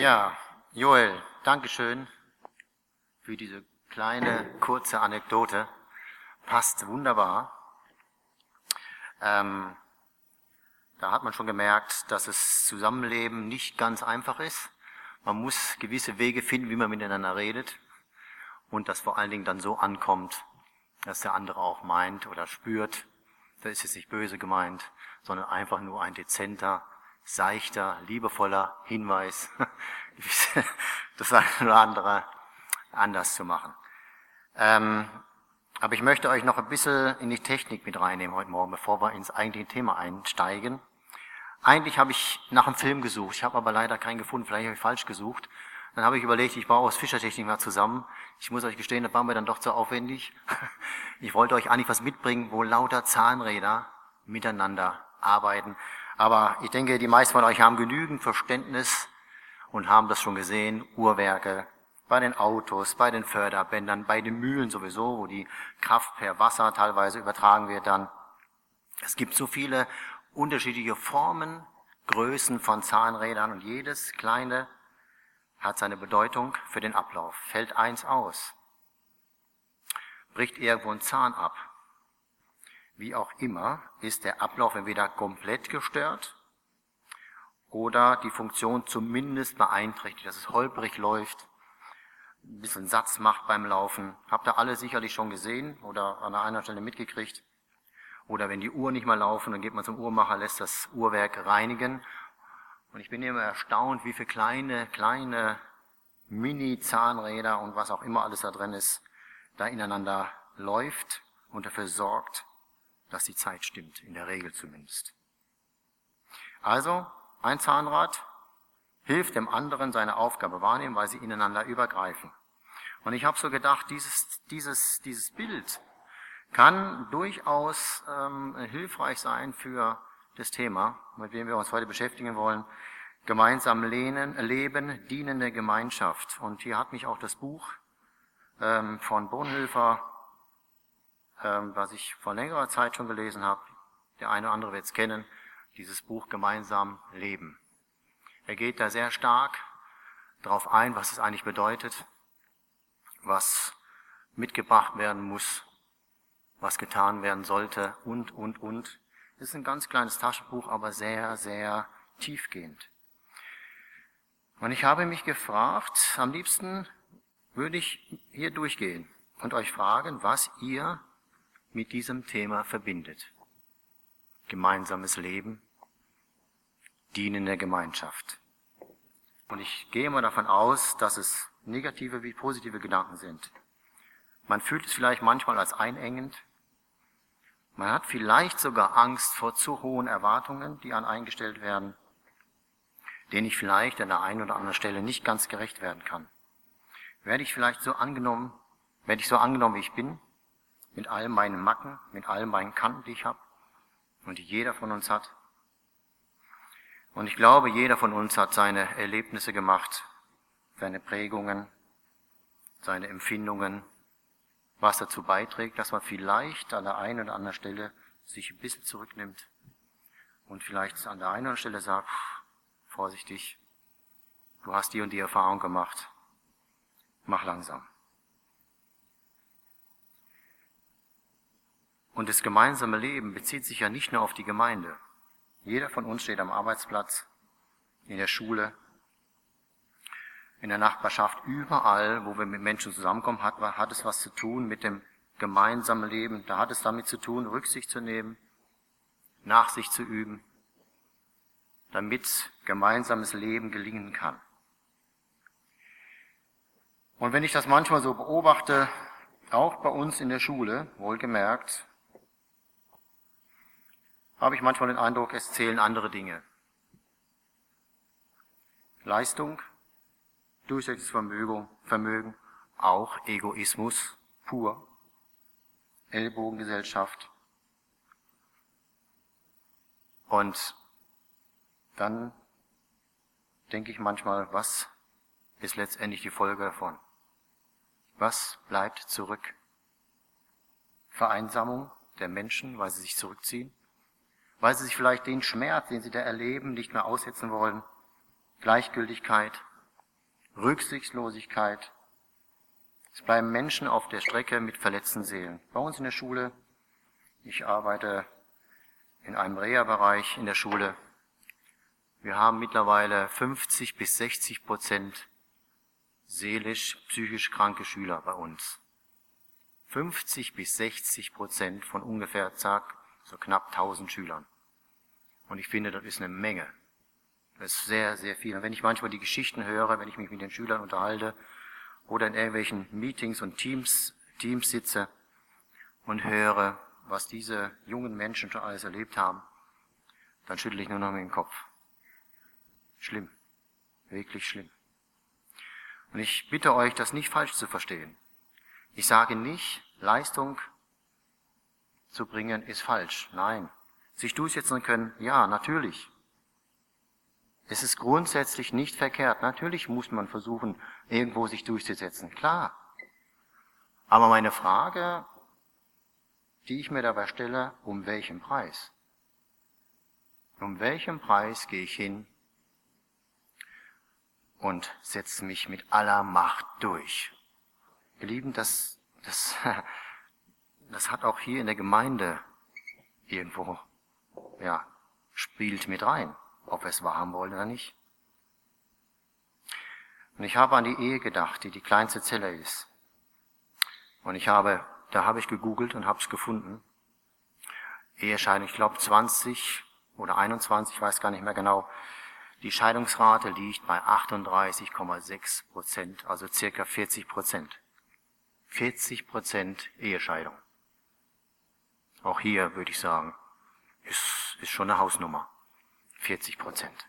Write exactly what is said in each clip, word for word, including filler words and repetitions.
Ja, Joel, Dankeschön für diese kleine, kurze Anekdote. Passt wunderbar. Ähm, da hat man schon gemerkt, dass das Zusammenleben nicht ganz einfach ist. Man muss gewisse Wege finden, wie man miteinander redet. Und das vor allen Dingen dann so ankommt, dass der andere auch meint oder spürt, da ist jetzt nicht böse gemeint, sondern einfach nur ein dezenter, seichter, liebevoller Hinweis, das eine oder andere anders zu machen. Ähm, aber ich möchte euch noch ein bisschen in die Technik mit reinnehmen heute Morgen, bevor wir ins eigentliche Thema einsteigen. Eigentlich habe ich nach einem Film gesucht, ich habe aber leider keinen gefunden, vielleicht habe ich falsch gesucht. Dann habe ich überlegt, ich baue aus Fischertechnik mal zusammen. Ich muss euch gestehen, das war mir dann doch zu aufwendig. Ich wollte euch eigentlich was mitbringen, wo lauter Zahnräder miteinander arbeiten. Aber ich denke, die meisten von euch haben genügend Verständnis und haben das schon gesehen. Uhrwerke bei den Autos, bei den Förderbändern, bei den Mühlen sowieso, wo die Kraft per Wasser teilweise übertragen wird dann. Es gibt so viele unterschiedliche Formen, Größen von Zahnrädern und jedes kleine hat seine Bedeutung für den Ablauf. Fällt eins aus, bricht irgendwo ein Zahn ab. Wie auch immer ist der Ablauf entweder komplett gestört oder die Funktion zumindest beeinträchtigt, dass es holprig läuft, ein bisschen Satz macht beim Laufen. Habt ihr alle sicherlich schon gesehen oder an einer Stelle mitgekriegt. Oder wenn die Uhr nicht mehr laufen, dann geht man zum Uhrmacher, lässt das Uhrwerk reinigen. Und ich bin immer erstaunt, wie viele kleine, kleine Mini-Zahnräder und was auch immer alles da drin ist, da ineinander läuft und dafür sorgt, dass die Zeit stimmt, in der Regel zumindest. Also, ein Zahnrad hilft dem anderen seine Aufgabe wahrnehmen, weil sie ineinander übergreifen. Und ich habe so gedacht, dieses, dieses, dieses Bild kann durchaus ähm, hilfreich sein für das Thema, mit dem wir uns heute beschäftigen wollen. Gemeinsam lehnen, leben, dienende Gemeinschaft. Und hier hat mich auch das Buch ähm, von Bonhoeffer, ähm, was ich vor längerer Zeit schon gelesen habe, der eine oder andere wird es kennen, dieses Buch Gemeinsam leben. Er geht da sehr stark darauf ein, was es eigentlich bedeutet, was mitgebracht werden muss, was getan werden sollte und, und, und. Es ist ein ganz kleines Taschenbuch, aber sehr, sehr tiefgehend. Und ich habe mich gefragt, am liebsten würde ich hier durchgehen und euch fragen, was ihr mit diesem Thema verbindet. Gemeinsames Leben, dienende Gemeinschaft. Und ich gehe mal davon aus, dass es negative wie positive Gedanken sind. Man fühlt es vielleicht manchmal als einengend. Man hat vielleicht sogar Angst vor zu hohen Erwartungen, die an eingestellt werden, denen ich vielleicht an der einen oder anderen Stelle nicht ganz gerecht werden kann. Werde ich vielleicht so angenommen, werde ich so angenommen, wie ich bin, mit all meinen Macken, mit all meinen Kanten, die ich habe und die jeder von uns hat. Und ich glaube, jeder von uns hat seine Erlebnisse gemacht, seine Prägungen, seine Empfindungen, was dazu beiträgt, dass man vielleicht an der einen oder anderen Stelle sich ein bisschen zurücknimmt und vielleicht an der einen oder anderen Stelle sagt, vorsichtig, du hast die und die Erfahrung gemacht, mach langsam. Und das gemeinsame Leben bezieht sich ja nicht nur auf die Gemeinde. Jeder von uns steht am Arbeitsplatz, in der Schule, in der Nachbarschaft, überall, wo wir mit Menschen zusammenkommen, hat, hat es was zu tun mit dem gemeinsamen Leben. Da hat es damit zu tun, Rücksicht zu nehmen, Nachsicht zu üben, damit gemeinsames Leben gelingen kann. Und wenn ich das manchmal so beobachte, auch bei uns in der Schule, wohlgemerkt, habe ich manchmal den Eindruck, es zählen andere Dinge. Leistung, Durchsetzungsvermögen, Vermögen, auch Egoismus pur, Ellbogengesellschaft. Und dann denke ich manchmal, was ist letztendlich die Folge davon? Was bleibt zurück? Vereinsamung der Menschen, weil sie sich zurückziehen, weil sie sich vielleicht den Schmerz, den sie da erleben, nicht mehr aussetzen wollen, Gleichgültigkeit, Rücksichtslosigkeit. Es bleiben Menschen auf der Strecke mit verletzten Seelen. Bei uns in der Schule, ich arbeite in einem Reha-Bereich in der Schule. Wir haben mittlerweile fünfzig bis sechzig Prozent seelisch, psychisch kranke Schüler bei uns. fünfzig bis sechzig Prozent von ungefähr, zack, so knapp tausend Schülern. Und ich finde, das ist eine Menge. Das ist sehr, sehr viel. Und wenn ich manchmal die Geschichten höre, wenn ich mich mit den Schülern unterhalte oder in irgendwelchen Meetings und Teams, Teams sitze und höre, was diese jungen Menschen schon alles erlebt haben, dann schüttle ich nur noch mit dem Kopf. Schlimm. Wirklich schlimm. Und ich bitte euch, das nicht falsch zu verstehen. Ich sage nicht, Leistung zu bringen ist falsch. Nein. Sich durchsetzen können, ja, natürlich. Es ist grundsätzlich nicht verkehrt. Natürlich muss man versuchen, irgendwo sich durchzusetzen. Klar. Aber meine Frage, die ich mir dabei stelle, um welchen Preis? Um welchen Preis gehe ich hin und setze mich mit aller Macht durch? Ihr Lieben, das, das, das hat auch hier in der Gemeinde irgendwo, ja, spielt mit rein, ob wir es wahrhaben wollen oder nicht. Und ich habe an die Ehe gedacht, die die kleinste Zelle ist. Und ich habe, da habe ich gegoogelt und habe es gefunden. Ehescheidung, ich glaube zwanzig oder einundzwanzig, ich weiß gar nicht mehr genau. Die Scheidungsrate liegt bei achtunddreißig Komma sechs Prozent, also circa vierzig Prozent. vierzig Prozent Ehescheidung. Auch hier würde ich sagen, ist, ist schon eine Hausnummer. vierzig Prozent.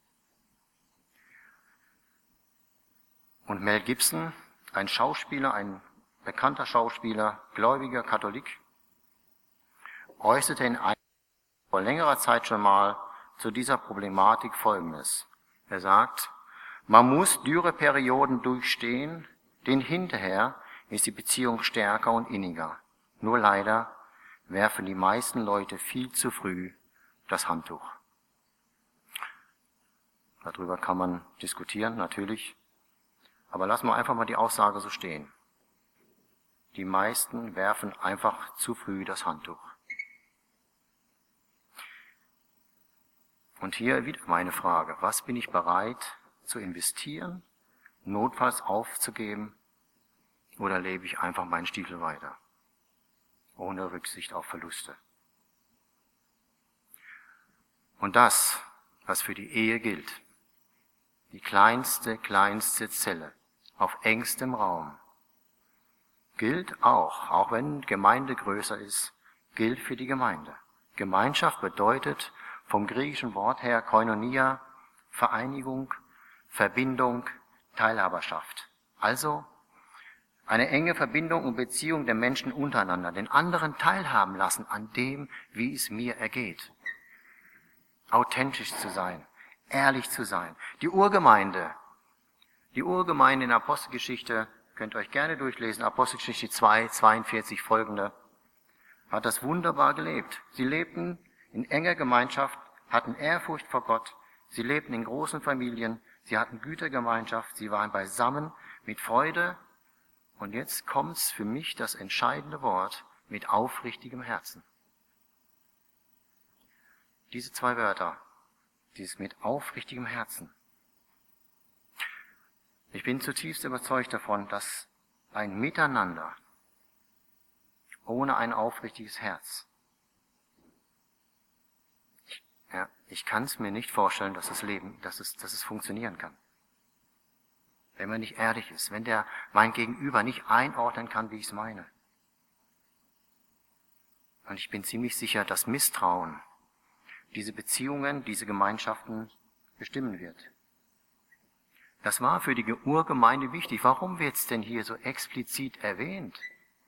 Und Mel Gibson, ein Schauspieler, ein bekannter Schauspieler, gläubiger Katholik, äußerte in einem, vor längerer Zeit schon mal zu dieser Problematik Folgendes. Er sagt, man muss Dürreperioden durchstehen, denn hinterher ist die Beziehung stärker und inniger. Nur leider werfen die meisten Leute viel zu früh das Handtuch. Darüber kann man diskutieren, natürlich. Aber lassen wir einfach mal die Aussage so stehen. Die meisten werfen einfach zu früh das Handtuch. Und hier wieder meine Frage, was bin ich bereit zu investieren, notfalls aufzugeben, oder lebe ich einfach meinen Stiefel weiter, ohne Rücksicht auf Verluste? Und das, was für die Ehe gilt, die kleinste, kleinste Zelle auf engstem Raum, gilt auch, auch wenn Gemeinde größer ist, gilt für die Gemeinde. Gemeinschaft bedeutet vom griechischen Wort her Koinonia, Vereinigung, Verbindung, Teilhaberschaft. Also eine enge Verbindung und Beziehung der Menschen untereinander, den anderen teilhaben lassen an dem, wie es mir ergeht. Authentisch zu sein, ehrlich zu sein. Die Urgemeinde, die Urgemeinde in der Apostelgeschichte, könnt ihr euch gerne durchlesen, Apostelgeschichte zwei, zweiundvierzig folgende, hat das wunderbar gelebt. Sie lebten in enger Gemeinschaft, hatten Ehrfurcht vor Gott, sie lebten in großen Familien, sie hatten Gütergemeinschaft, sie waren beisammen mit Freude. Und jetzt kommt's für mich das entscheidende Wort, mit aufrichtigem Herzen. Diese zwei Wörter, dieses mit aufrichtigem Herzen. Ich bin zutiefst überzeugt davon, dass ein Miteinander ohne ein aufrichtiges Herz, ich, ja, ich kann es mir nicht vorstellen, dass das Leben, dass es, dass es funktionieren kann. Wenn man nicht ehrlich ist, wenn der mein Gegenüber nicht einordnen kann, wie ich es meine. Und ich bin ziemlich sicher, dass Misstrauen diese Beziehungen, diese Gemeinschaften bestimmen wird. Das war für die Urgemeinde wichtig. Warum wird es denn hier so explizit erwähnt?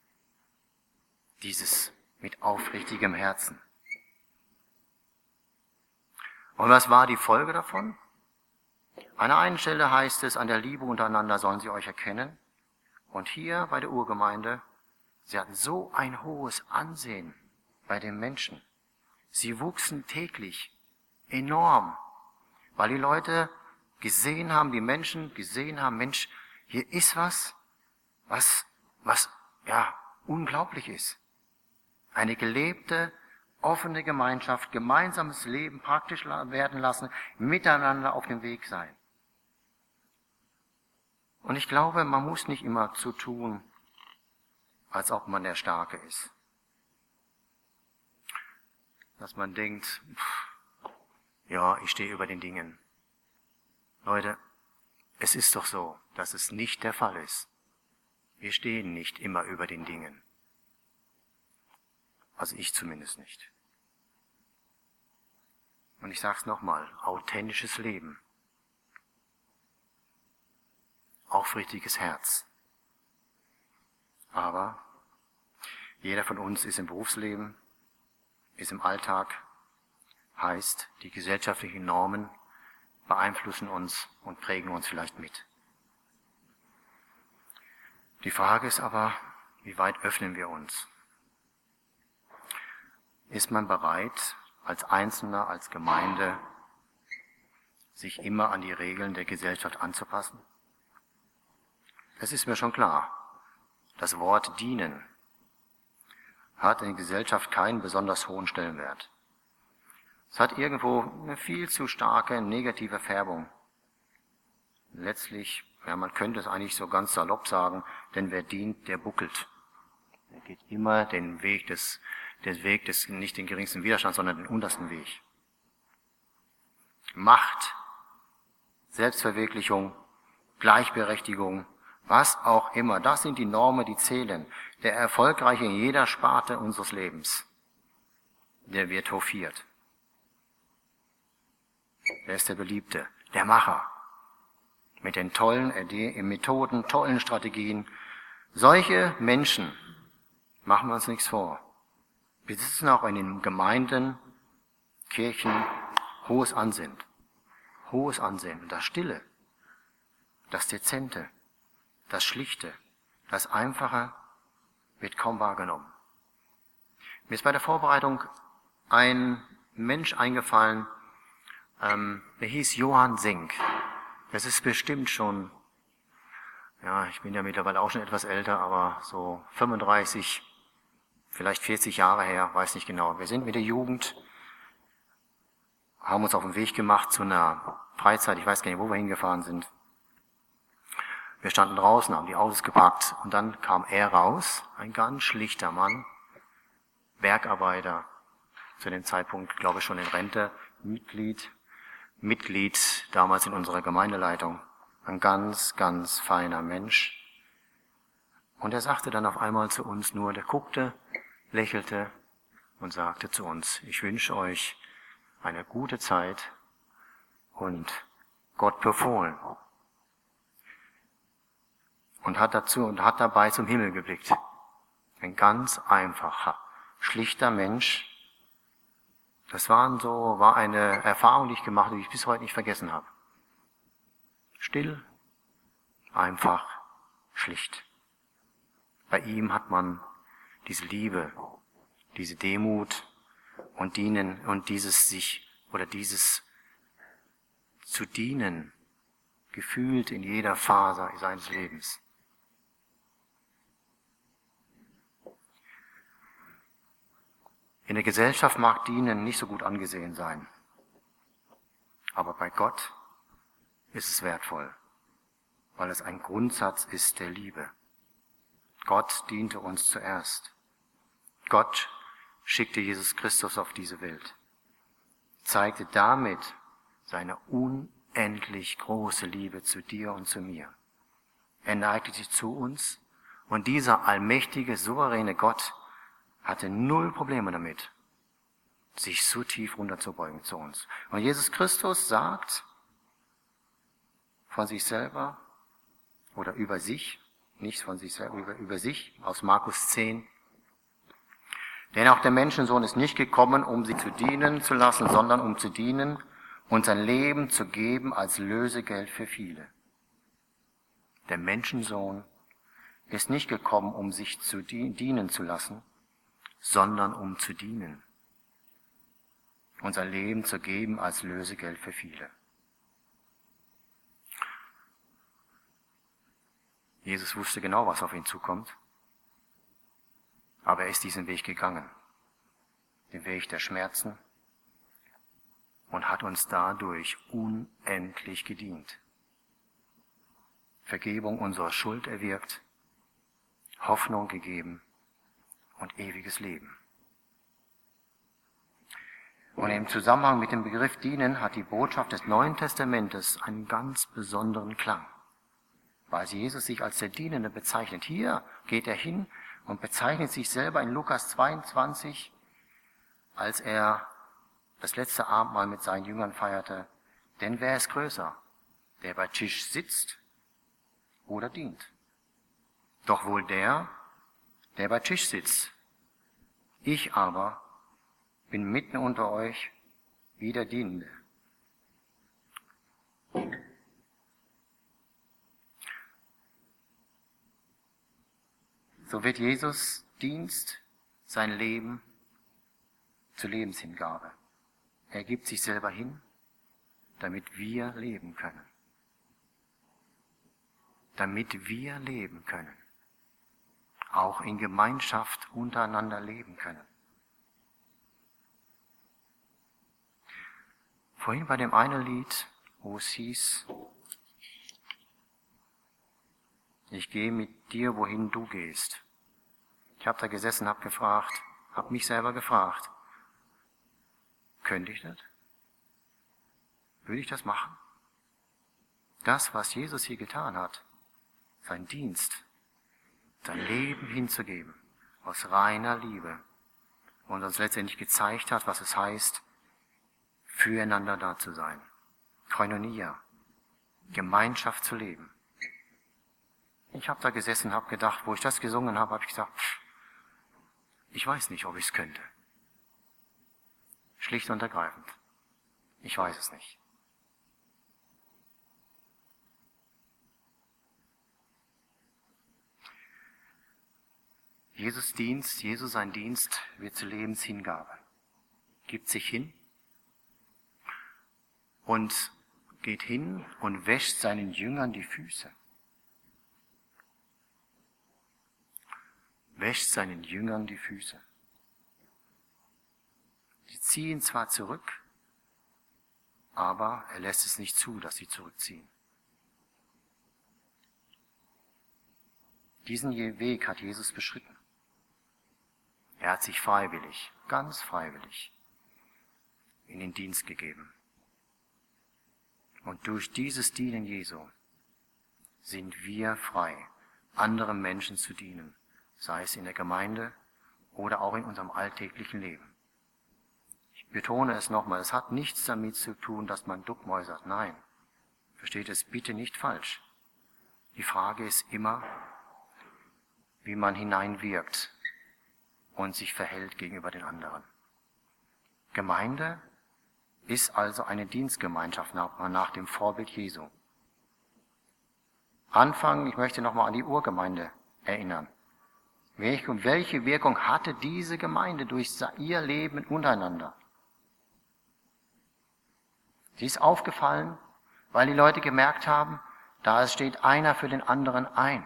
Dieses mit aufrichtigem Herzen. Und was war die Folge davon? An der einen Stelle heißt es, an der Liebe untereinander sollen sie euch erkennen. Und hier bei der Urgemeinde, sie hatten so ein hohes Ansehen bei den Menschen. Sie wuchsen täglich enorm, weil die Leute gesehen haben, die Menschen gesehen haben, Mensch, hier ist was, was, was, ja, unglaublich ist. Eine gelebte, offene Gemeinschaft, gemeinsames Leben praktisch werden lassen, miteinander auf dem Weg sein. Und ich glaube, man muss nicht immer so tun, als ob man der Starke ist. Dass man denkt, pff, ja, ich stehe über den Dingen. Leute, es ist doch so, dass es nicht der Fall ist. Wir stehen nicht immer über den Dingen. Also ich zumindest nicht. Und ich sage es nochmal, authentisches Leben. Aufrichtiges Herz. Aber jeder von uns ist im Berufsleben, ist im Alltag, heißt, die gesellschaftlichen Normen beeinflussen uns und prägen uns vielleicht mit. Die Frage ist aber, wie weit öffnen wir uns? Ist man bereit, als Einzelner, als Gemeinde, sich immer an die Regeln der Gesellschaft anzupassen? Es ist mir schon klar, das Wort dienen hat in der Gesellschaft keinen besonders hohen Stellenwert. Es hat irgendwo eine viel zu starke negative Färbung. Letztlich, ja, man könnte es eigentlich so ganz salopp sagen, denn wer dient, der buckelt. Er geht immer den Weg des, den Weg des, nicht den geringsten Widerstands, sondern den untersten Weg. Macht, Selbstverwirklichung, Gleichberechtigung, was auch immer, das sind die Normen, die zählen. Der Erfolgreiche in jeder Sparte unseres Lebens, der wird hofiert. Wer ist der Beliebte? Der Macher. Mit den tollen Methoden, tollen Strategien. Solche Menschen, machen wir uns nichts vor, besitzen auch in den Gemeinden, Kirchen hohes Ansehen. Hohes Ansehen. Und das Stille, das Dezente, das Schlichte, das Einfache wird kaum wahrgenommen. Mir ist bei der Vorbereitung ein Mensch eingefallen, ähm, der hieß Johann Senk. Das ist bestimmt schon, ja, ich bin ja mittlerweile auch schon etwas älter, aber so fünfunddreißig, vielleicht vierzig Jahre her, weiß nicht genau. Wir sind mit der Jugend, haben uns auf den Weg gemacht zu einer Freizeit, ich weiß gar nicht, wo wir hingefahren sind. Wir standen draußen, haben die Autos geparkt und dann kam er raus, ein ganz schlichter Mann, Bergarbeiter, zu dem Zeitpunkt, glaube ich, schon in Rente, Mitglied, Mitglied damals in unserer Gemeindeleitung, ein ganz, ganz feiner Mensch. Und er sagte dann auf einmal zu uns nur, der guckte, lächelte und sagte zu uns, ich wünsche euch eine gute Zeit und Gott befohlen. Und hat dazu und hat dabei zum Himmel geblickt. Ein ganz einfacher, schlichter Mensch. Das waren so, war eine Erfahrung, die ich gemacht habe, die ich bis heute nicht vergessen habe. Still, einfach, schlicht. Bei ihm hat man diese Liebe, diese Demut und dienen und dieses sich oder dieses zu dienen gefühlt in jeder Faser seines Lebens. In der Gesellschaft mag Dienen nicht so gut angesehen sein, aber bei Gott ist es wertvoll, weil es ein Grundsatz ist der Liebe. Gott diente uns zuerst. Gott schickte Jesus Christus auf diese Welt, zeigte damit seine unendlich große Liebe zu dir und zu mir. Er neigte sich zu uns und dieser allmächtige, souveräne Gott hatte null Probleme damit, sich so tief runterzubeugen zu uns. Und Jesus Christus sagt von sich selber oder über sich, nicht von sich selber, über, über sich, aus Markus zehn, denn auch der Menschensohn ist nicht gekommen, um sie zu dienen zu lassen, sondern um zu dienen und sein Leben zu geben als Lösegeld für viele. Der Menschensohn ist nicht gekommen, um sich zu dienen zu lassen, sondern um zu dienen. Unser Leben zu geben als Lösegeld für viele. Jesus wusste genau, was auf ihn zukommt. Aber er ist diesen Weg gegangen. Den Weg der Schmerzen. Und hat uns dadurch unendlich gedient. Vergebung unserer Schuld erwirkt, Hoffnung gegeben und ewiges Leben. Und im Zusammenhang mit dem Begriff dienen hat die Botschaft des Neuen Testamentes einen ganz besonderen Klang, weil Jesus sich als der Dienende bezeichnet. Hier geht er hin und bezeichnet sich selber in Lukas zweiundzwanzig, als er das letzte Abendmahl mit seinen Jüngern feierte. Denn wer ist größer, der bei Tisch sitzt oder dient? Doch wohl der, der bei Tisch sitzt. Ich aber bin mitten unter euch wie der Dienende. So wird Jesus Dienst, sein Leben zur Lebenshingabe. Er gibt sich selber hin, damit wir leben können. Damit wir leben können. Auch in Gemeinschaft untereinander leben können. Vorhin bei dem einen Lied, wo es hieß, ich gehe mit dir, wohin du gehst. Ich habe da gesessen, habe gefragt, habe mich selber gefragt, könnte ich das? Würde ich das machen? Das, was Jesus hier getan hat, sein Dienst, sein Leben hinzugeben, aus reiner Liebe und uns letztendlich gezeigt hat, was es heißt, füreinander da zu sein. Koinonia, Gemeinschaft zu leben. Ich habe da gesessen, habe gedacht, wo ich das gesungen habe, habe ich gesagt, pff, ich weiß nicht, ob ich es könnte. Schlicht und ergreifend. Ich weiß es nicht. Jesus Dienst, Jesus sein Dienst wird zur Lebenshingabe. Gibt sich hin und geht hin und wäscht seinen Jüngern die Füße. Wäscht seinen Jüngern die Füße. Sie ziehen zwar zurück, aber er lässt es nicht zu, dass sie zurückziehen. Diesen Weg hat Jesus beschritten. Er hat sich freiwillig, ganz freiwillig, in den Dienst gegeben. Und durch dieses Dienen Jesu sind wir frei, anderen Menschen zu dienen, sei es in der Gemeinde oder auch in unserem alltäglichen Leben. Ich betone es nochmal, es hat nichts damit zu tun, dass man duckmäusert. Nein, versteht es bitte nicht falsch. Die Frage ist immer, wie man hineinwirkt und sich verhält gegenüber den anderen. Gemeinde ist also eine Dienstgemeinschaft nach, nach dem Vorbild Jesu. Anfang, ich möchte nochmal an die Urgemeinde erinnern. Welche, welche Wirkung hatte diese Gemeinde durch ihr Leben untereinander? Sie ist aufgefallen, weil die Leute gemerkt haben, da steht einer für den anderen ein.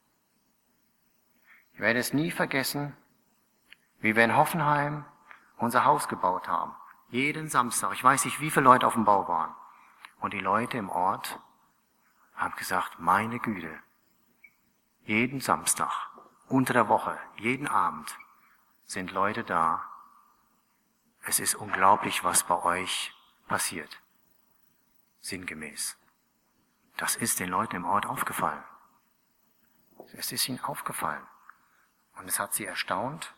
Ich werde es nie vergessen, wie wir in Hoffenheim unser Haus gebaut haben. Jeden Samstag, ich weiß nicht, wie viele Leute auf dem Bau waren. Und die Leute im Ort haben gesagt, meine Güte, jeden Samstag, unter der Woche, jeden Abend sind Leute da. Es ist unglaublich, was bei euch passiert. Sinngemäß. Das ist den Leuten im Ort aufgefallen. Es ist ihnen aufgefallen. Und es hat sie erstaunt.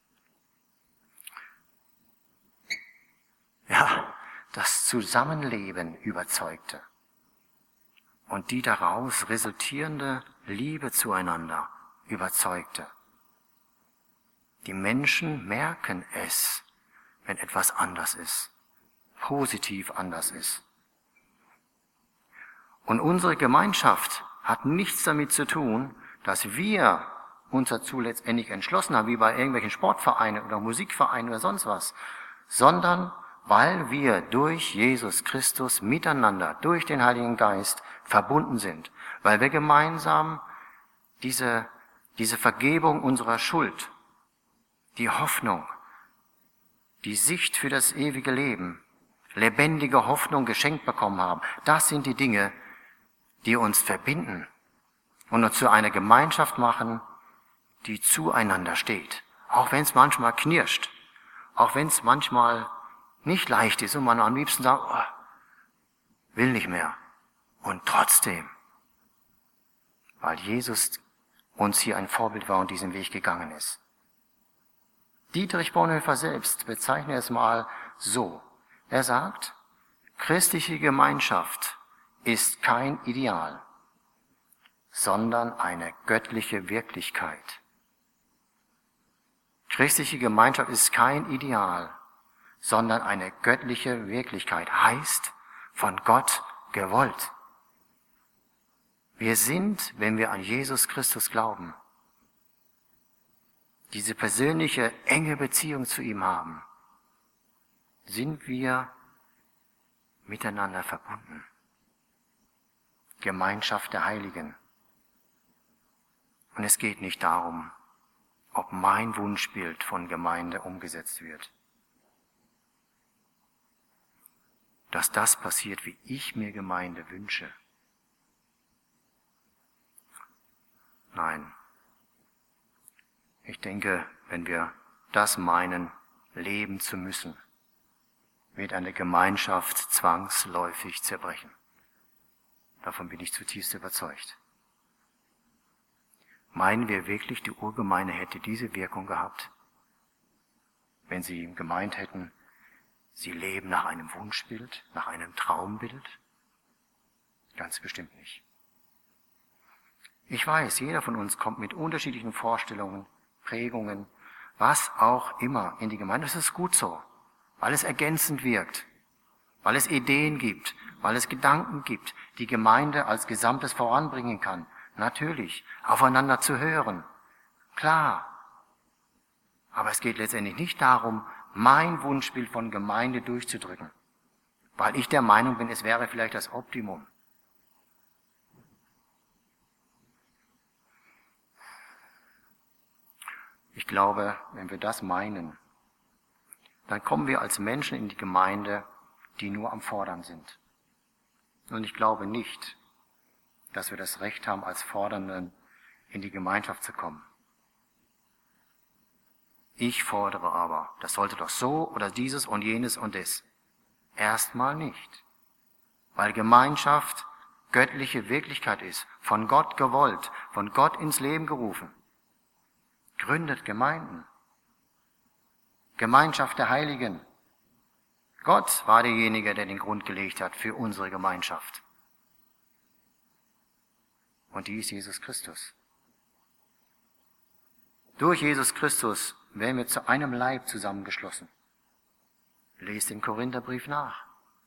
Ja, das Zusammenleben überzeugte. Und die daraus resultierende Liebe zueinander überzeugte. Die Menschen merken es, wenn etwas anders ist, positiv anders ist. Und unsere Gemeinschaft hat nichts damit zu tun, dass wir uns dazu letztendlich entschlossen haben, wie bei irgendwelchen Sportvereinen oder Musikvereinen oder sonst was, sondern weil wir durch Jesus Christus miteinander, durch den Heiligen Geist verbunden sind, weil wir gemeinsam diese, diese Vergebung unserer Schuld, die Hoffnung, die Sicht für das ewige Leben, lebendige Hoffnung geschenkt bekommen haben, das sind die Dinge, die uns verbinden und uns zu einer Gemeinschaft machen, die zueinander steht. Auch wenn es manchmal knirscht, auch wenn es manchmal nicht leicht ist und man am liebsten sagt, oh, will nicht mehr. Und trotzdem, weil Jesus uns hier ein Vorbild war und diesen Weg gegangen ist. Dietrich Bonhoeffer selbst bezeichnet es mal so. Er sagt, christliche Gemeinschaft ist kein Ideal, sondern eine göttliche Wirklichkeit. Christliche Gemeinschaft ist kein Ideal, sondern eine göttliche Wirklichkeit, heißt von Gott gewollt. Wir sind, wenn wir an Jesus Christus glauben, diese persönliche, enge Beziehung zu ihm haben, sind wir miteinander verbunden. Gemeinschaft der Heiligen. Und es geht nicht darum, ob mein Wunschbild von Gemeinde umgesetzt wird. Dass das passiert, wie ich mir Gemeinde wünsche. Nein. Ich denke, wenn wir das meinen, leben zu müssen, wird eine Gemeinschaft zwangsläufig zerbrechen. Davon bin ich zutiefst überzeugt. Meinen wir wirklich, die Urgemeinde hätte diese Wirkung gehabt, wenn sie gemeint hätten, sie leben nach einem Wunschbild, nach einem Traumbild? Ganz bestimmt nicht. Ich weiß, jeder von uns kommt mit unterschiedlichen Vorstellungen, Prägungen, was auch immer in die Gemeinde. Das ist gut so, weil es ergänzend wirkt, weil es Ideen gibt, weil es Gedanken gibt, die Gemeinde als Gesamtes voranbringen kann. Natürlich, aufeinander zu hören, klar. Aber es geht letztendlich nicht darum, mein Wunschbild von Gemeinde durchzudrücken, weil ich der Meinung bin, es wäre vielleicht das Optimum. Ich glaube, wenn wir das meinen, dann kommen wir als Menschen in die Gemeinde, die nur am Fordern sind. Und ich glaube nicht, dass wir das Recht haben, als Fordernden in die Gemeinschaft zu kommen. Ich fordere aber, das sollte doch so oder dieses und jenes und das. Erstmal nicht, weil Gemeinschaft göttliche Wirklichkeit ist, von Gott gewollt, von Gott ins Leben gerufen. Gründet Gemeinden. Gemeinschaft der Heiligen. Gott war derjenige, der den Grund gelegt hat für unsere Gemeinschaft. Und die ist Jesus Christus. Durch Jesus Christus werden wir zu einem Leib zusammengeschlossen. Lest den Korintherbrief nach.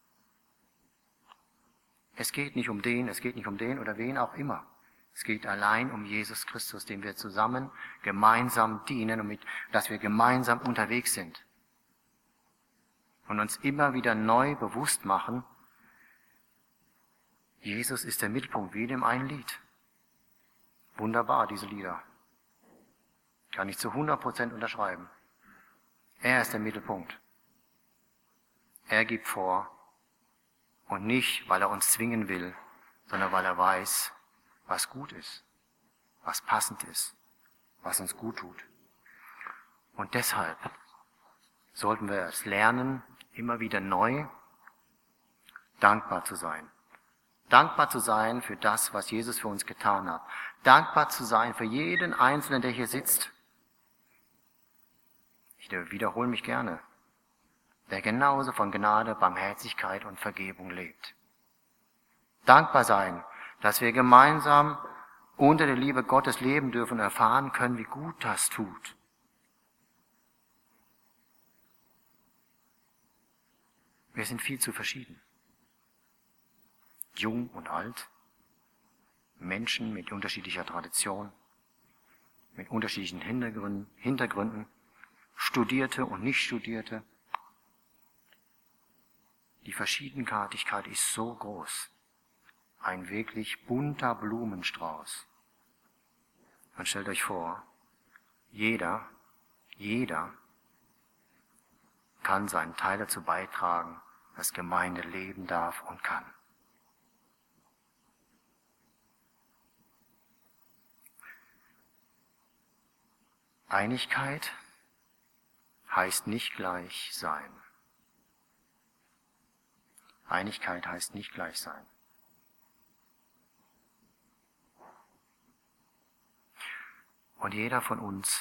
Es geht nicht um den, es geht nicht um den oder wen auch immer. Es geht allein um Jesus Christus, dem wir zusammen gemeinsam dienen und mit, dass wir gemeinsam unterwegs sind. Und uns immer wieder neu bewusst machen, Jesus ist der Mittelpunkt, wie in dem einen Lied. Wunderbar, diese Lieder. Kann ich zu hundert Prozent unterschreiben. Er ist der Mittelpunkt. Er gibt vor. Und nicht, weil er uns zwingen will, sondern weil er weiß, was gut ist, was passend ist, was uns gut tut. Und deshalb sollten wir es lernen, immer wieder neu dankbar zu sein. Dankbar zu sein für das, was Jesus für uns getan hat. Dankbar zu sein für jeden Einzelnen, der hier sitzt. Ich wiederhole mich gerne. Der genauso von Gnade, Barmherzigkeit und Vergebung lebt. Dankbar sein, dass wir gemeinsam unter der Liebe Gottes leben dürfen und erfahren können, wie gut das tut. Wir sind viel zu verschieden. Jung und alt, Menschen mit unterschiedlicher Tradition, mit unterschiedlichen Hintergründen, Hintergründen, Studierte und Nicht-Studierte. Die Verschiedenartigkeit ist so groß. Ein wirklich bunter Blumenstrauß. Und stellt euch vor, jeder, jeder kann seinen Teil dazu beitragen, dass Gemeinde leben darf und kann. Einigkeit heißt nicht gleich sein. Einigkeit heißt nicht gleich sein. Und jeder von uns,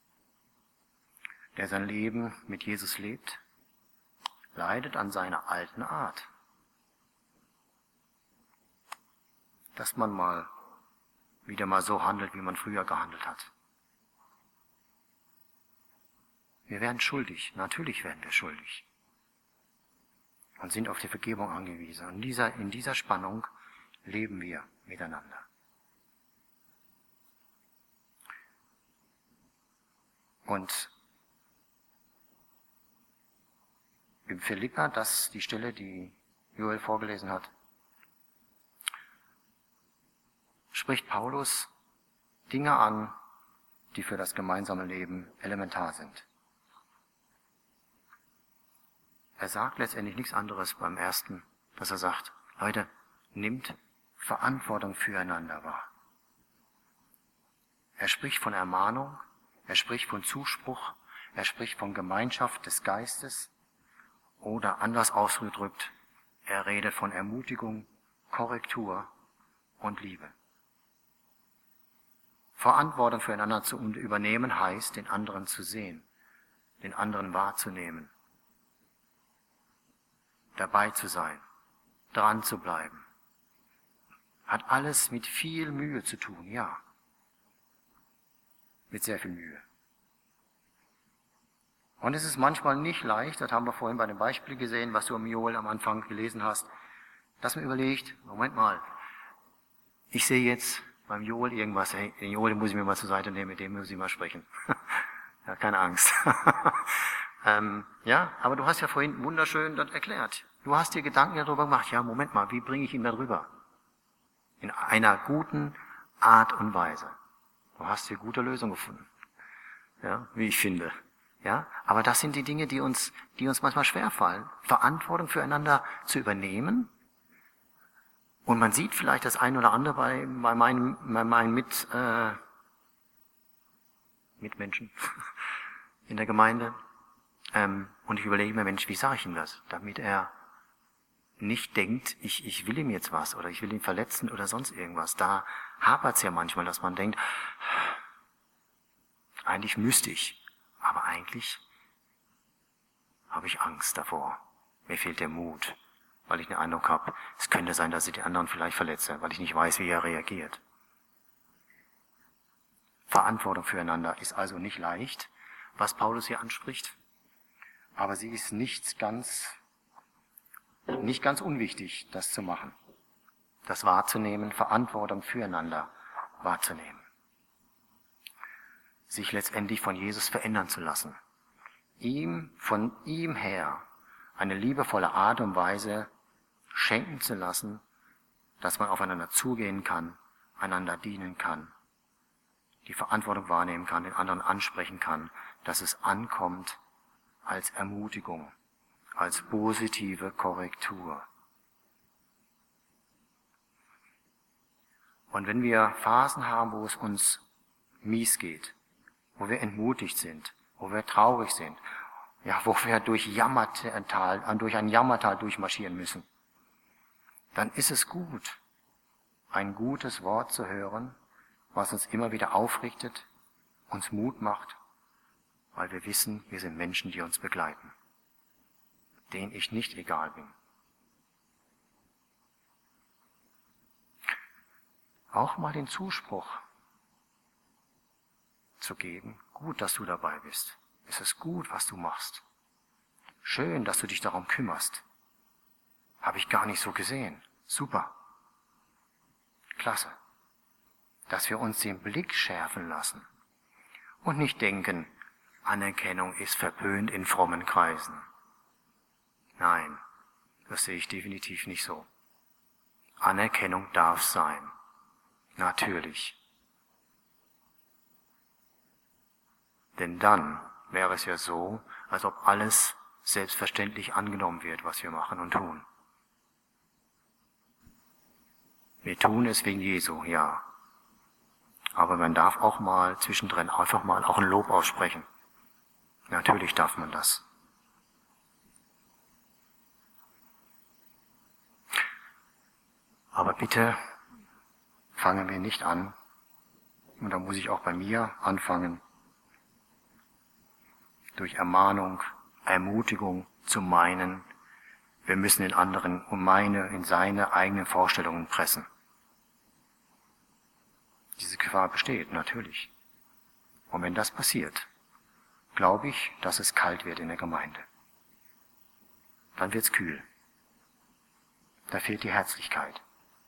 der sein Leben mit Jesus lebt, leidet an seiner alten Art. Dass man mal wieder mal so handelt, wie man früher gehandelt hat. Wir werden schuldig, natürlich werden wir schuldig. Und sind auf die Vergebung angewiesen. Und in dieser, in dieser Spannung leben wir miteinander. Und im Philipper, das die Stelle, die Joel vorgelesen hat, spricht Paulus Dinge an, die für das gemeinsame Leben elementar sind. Er sagt letztendlich nichts anderes beim ersten, dass er sagt, Leute, nimmt Verantwortung füreinander wahr. Er spricht von Ermahnung, er spricht von Zuspruch, er spricht von Gemeinschaft des Geistes oder anders ausgedrückt, er redet von Ermutigung, Korrektur und Liebe. Verantwortung füreinander zu übernehmen heißt, den anderen zu sehen, den anderen wahrzunehmen, dabei zu sein, dran zu bleiben. Hat alles mit viel Mühe zu tun, ja. Mit sehr viel Mühe. Und es ist manchmal nicht leicht, das haben wir vorhin bei dem Beispiel gesehen, was du am Joel am Anfang gelesen hast, dass man überlegt, Moment mal, ich sehe jetzt beim Joel irgendwas, hey, den Joel den muss ich mir mal zur Seite nehmen, mit dem muss ich mal sprechen. Ja, keine Angst. ähm, ja, aber du hast ja vorhin wunderschön das erklärt. Du hast dir Gedanken darüber gemacht, ja, Moment mal, wie bringe ich ihn darüber? In einer guten Art und Weise. Du hast hier gute Lösung gefunden. Ja, wie ich finde. Ja, aber das sind die Dinge, die uns, die uns manchmal schwerfallen. Verantwortung füreinander zu übernehmen. Und man sieht vielleicht das ein oder andere bei, bei meinen, bei meinen Mit, äh, Mitmenschen in der Gemeinde. Ähm, und ich überlege mir, Mensch, wie sage ich ihm das? Damit er nicht denkt, ich, ich will ihm jetzt was oder ich will ihn verletzen oder sonst irgendwas. Da hapert es ja manchmal, dass man denkt, eigentlich müsste ich, aber eigentlich habe ich Angst davor. Mir fehlt der Mut, weil ich den Eindruck habe, es könnte sein, dass ich den anderen vielleicht verletze, weil ich nicht weiß, wie er reagiert. Verantwortung füreinander ist also nicht leicht, was Paulus hier anspricht, aber sie ist nicht ganz, nicht ganz unwichtig, das zu machen, das wahrzunehmen, Verantwortung füreinander wahrzunehmen, sich letztendlich von Jesus verändern zu lassen, ihm, von ihm her eine liebevolle Art und Weise schenken zu lassen, dass man aufeinander zugehen kann, einander dienen kann, die Verantwortung wahrnehmen kann, den anderen ansprechen kann, dass es ankommt als Ermutigung, als positive Korrektur. Und wenn wir Phasen haben, wo es uns mies geht, wo wir entmutigt sind, wo wir traurig sind, ja, wo wir durch Jammertal, durch ein Jammertal durchmarschieren müssen, dann ist es gut, ein gutes Wort zu hören, was uns immer wieder aufrichtet, uns Mut macht, weil wir wissen, wir sind Menschen, die uns begleiten, denen ich nicht egal bin. Auch mal den Zuspruch zu geben, gut, dass du dabei bist. Es ist gut, was du machst. Schön, dass du dich darum kümmerst. Habe ich gar nicht so gesehen. Super. Klasse. Dass wir uns den Blick schärfen lassen und nicht denken, Anerkennung ist verpönt in frommen Kreisen. Nein, das sehe ich definitiv nicht so. Anerkennung darf sein. Natürlich. Denn dann wäre es ja so, als ob alles selbstverständlich angenommen wird, was wir machen und tun. Wir tun es wegen Jesu, ja. Aber man darf auch mal zwischendrin einfach mal auch ein Lob aussprechen. Natürlich darf man das. Aber bitte fangen wir nicht an, und da muss ich auch bei mir anfangen, durch Ermahnung, Ermutigung zu meinen, wir müssen den anderen um meine, in seine eigenen Vorstellungen pressen. Diese Gefahr besteht, natürlich. Und wenn das passiert, glaube ich, dass es kalt wird in der Gemeinde. Dann wird's kühl. Da fehlt die Herzlichkeit.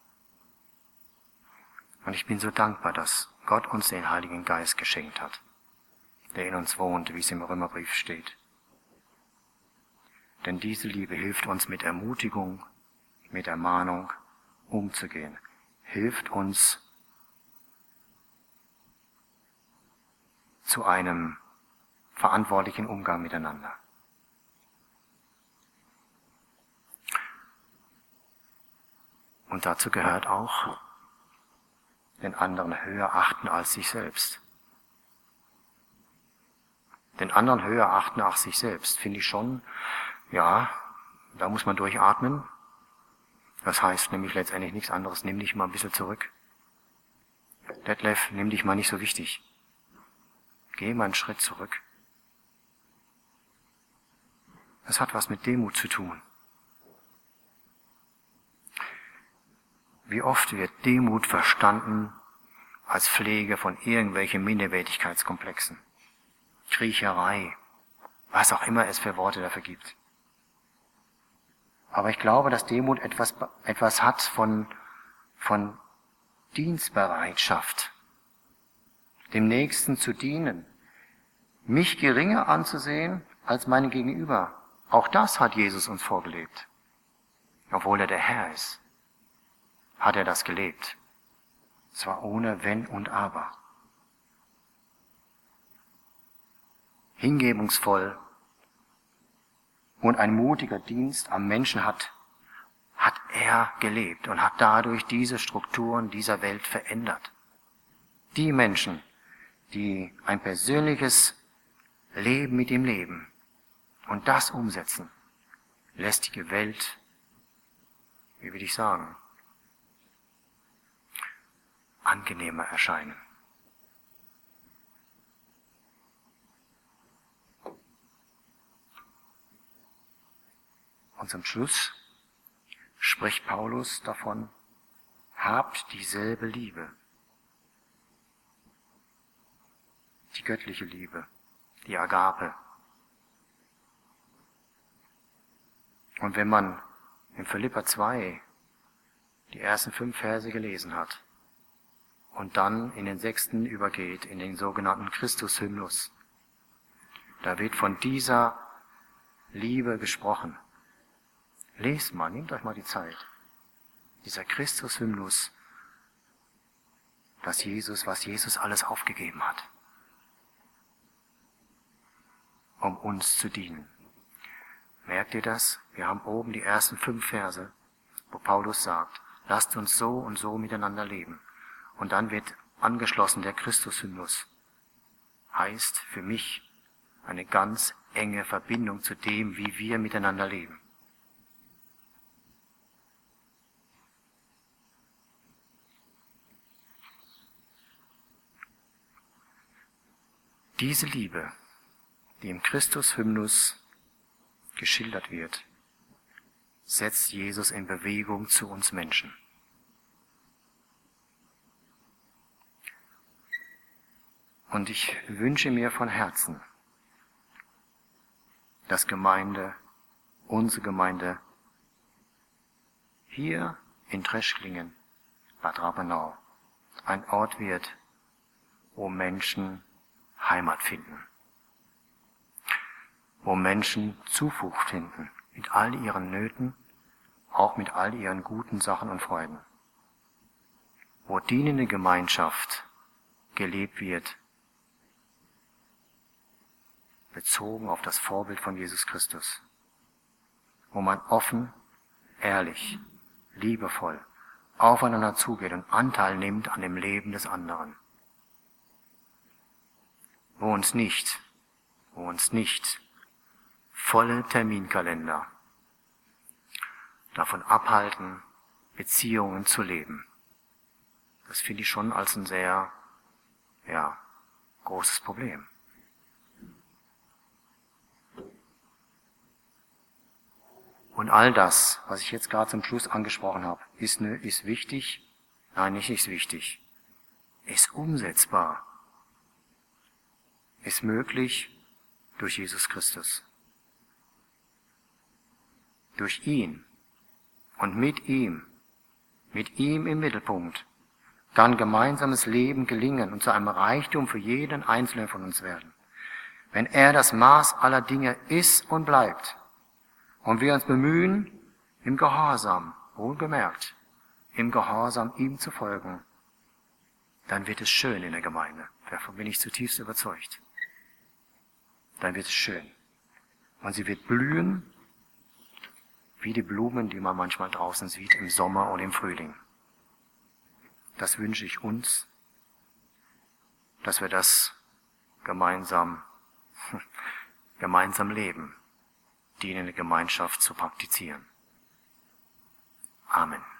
Und ich bin so dankbar, dass Gott uns den Heiligen Geist geschenkt hat, der in uns wohnt, wie es im Römerbrief steht. Denn diese Liebe hilft uns mit Ermutigung, mit Ermahnung umzugehen, hilft uns zu einem verantwortlichen Umgang miteinander. Und dazu gehört auch, den anderen höher achten als sich selbst. Den anderen höher achten als sich selbst, finde ich schon, ja, da muss man durchatmen. Das heißt nämlich letztendlich nichts anderes, nimm dich mal ein bisschen zurück. Detlef, nimm dich mal nicht so wichtig. Geh mal einen Schritt zurück. Das hat was mit Demut zu tun. Wie oft wird Demut verstanden als Pflege von irgendwelchen Minderwertigkeitskomplexen, Kriecherei, was auch immer es für Worte dafür gibt. Aber ich glaube, dass Demut etwas, etwas hat von, von Dienstbereitschaft, dem Nächsten zu dienen, mich geringer anzusehen als meinen Gegenüber. Auch das hat Jesus uns vorgelebt. Obwohl er der Herr ist, hat er das gelebt. Zwar ohne Wenn und Aber. Hingebungsvoll und ein mutiger Dienst am Menschen hat, hat er gelebt und hat dadurch diese Strukturen dieser Welt verändert. Die Menschen, die ein persönliches Leben mit ihm leben und das umsetzen, lästige Welt, wie will ich sagen, angenehmer erscheinen. Und zum Schluss spricht Paulus davon, habt dieselbe Liebe. Die göttliche Liebe, die Agape. Und wenn man in Philipper zwei die ersten fünf Verse gelesen hat und dann in den sechsten übergeht, in den sogenannten Christus-Hymnus, da wird von dieser Liebe gesprochen. Lest mal, nehmt euch mal die Zeit. Dieser Christus-Hymnus, dass Jesus, was Jesus alles aufgegeben hat, um uns zu dienen. Merkt ihr das? Wir haben oben die ersten fünf Verse, wo Paulus sagt, lasst uns so und so miteinander leben. Und dann wird angeschlossen der Christus-Hymnus. Heißt für mich eine ganz enge Verbindung zu dem, wie wir miteinander leben. Diese Liebe, die im Christus-Hymnus geschildert wird, setzt Jesus in Bewegung zu uns Menschen. Und ich wünsche mir von Herzen, dass Gemeinde, unsere Gemeinde, hier in Treschklingen, Bad Rappenau, ein Ort wird, wo Menschen Heimat finden, wo Menschen Zuflucht finden, mit all ihren Nöten, auch mit all ihren guten Sachen und Freuden, wo dienende Gemeinschaft gelebt wird, bezogen auf das Vorbild von Jesus Christus, wo man offen, ehrlich, liebevoll aufeinander zugeht und Anteil nimmt an dem Leben des anderen. Wo uns nicht, wo uns nicht volle Terminkalender davon abhalten, Beziehungen zu leben. Das finde ich schon als ein sehr, ja, großes Problem. Und all das, was ich jetzt gerade zum Schluss angesprochen habe, ist, ne, ist wichtig? Nein, nicht ist wichtig. Ist umsetzbar. Ist möglich durch Jesus Christus. Durch ihn und mit ihm, mit ihm im Mittelpunkt, kann gemeinsames Leben gelingen und zu einem Reichtum für jeden Einzelnen von uns werden. Wenn er das Maß aller Dinge ist und bleibt und wir uns bemühen, im Gehorsam, wohlgemerkt, im Gehorsam ihm zu folgen, dann wird es schön in der Gemeinde. Davon bin ich zutiefst überzeugt. Dann wird es schön. Und sie wird blühen, wie die Blumen, die man manchmal draußen sieht, im Sommer und im Frühling. Das wünsche ich uns, dass wir das gemeinsam, gemeinsam leben, die in der Gemeinschaft zu praktizieren. Amen.